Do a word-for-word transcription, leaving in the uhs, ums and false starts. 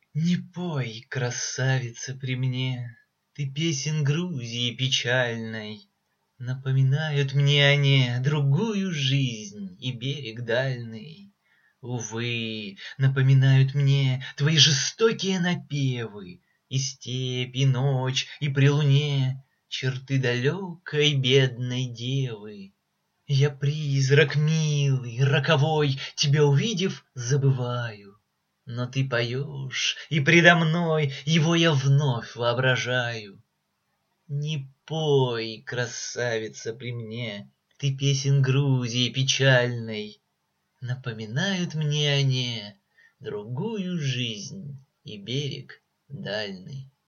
Не пой, красавица, при мне, Ты песен Грузии печальной. Напоминают мне они Другую жизнь и берег дальний. Увы, напоминают мне Твои жестокие напевы, И степь, и ночь, и при луне Черты далекой бедной девы. Я призрак милый, роковой, Тебя увидев, забываю. Но ты поешь, и предо мной Его я вновь воображаю. Не пой, красавица, при мне, Ты песен Грузии печальной. Напоминают мне они Другую жизнь и берег дальний.